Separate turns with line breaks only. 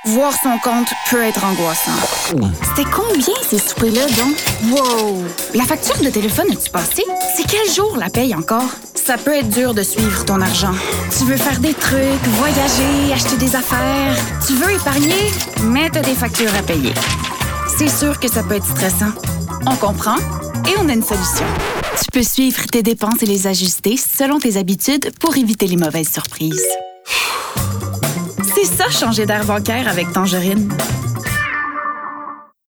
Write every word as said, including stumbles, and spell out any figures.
Voir son compte peut être angoissant. C'était combien ces soupers-là, donc? Wow! La facture de téléphone, as-tu passé? C'est quel jour la paye encore? Ça peut être dur de suivre ton argent. Tu veux faire des trucs, voyager, acheter des affaires. Tu veux épargner, mais t'as des factures à payer. C'est sûr que ça peut être stressant. On comprend et on a une solution. Tu peux suivre tes dépenses et les ajuster selon tes habitudes pour éviter les mauvaises surprises. C'est ça, changer d'air bancaire avec Tangerine.